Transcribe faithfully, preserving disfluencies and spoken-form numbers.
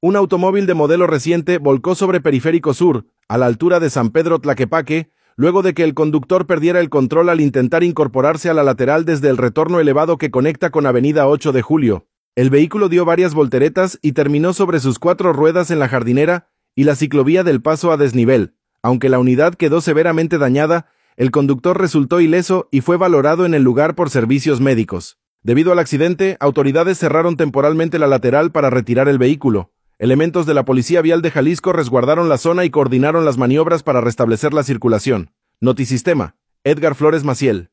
Un automóvil de modelo reciente volcó sobre Periférico Sur, a la altura de San Pedro Tlaquepaque, luego de que el conductor perdiera el control al intentar incorporarse a la lateral desde el retorno elevado que conecta con Avenida ocho de Julio. El vehículo dio varias volteretas y terminó sobre sus cuatro ruedas en la jardinera y la ciclovía del paso a desnivel. Aunque la unidad quedó severamente dañada, el conductor resultó ileso y fue valorado en el lugar por servicios médicos. Debido al accidente, autoridades cerraron temporalmente la lateral para retirar el vehículo. Elementos de la Policía Vial de Jalisco resguardaron la zona y coordinaron las maniobras para restablecer la circulación. Notisistema. Edgar Flores Maciel.